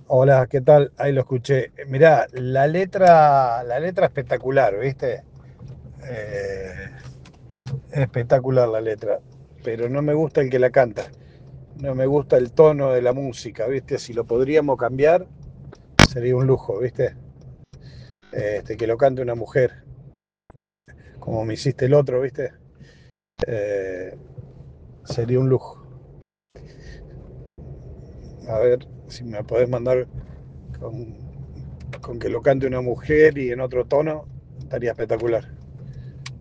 Hola, ¿qué tal? Ahí lo escuché. Mirá, la letra espectacular, ¿viste? Eh, espectacular la letra, pero no me gusta el que la canta. No me gusta el tono de la música, ¿viste? Si lo podríamos cambiar, sería un lujo, ¿viste? Que lo cante una mujer, como me hiciste el otro, ¿viste? Eh, sería un lujo. A ver si me podés mandar con, con que lo cante una mujer y en otro tono, estaría espectacular.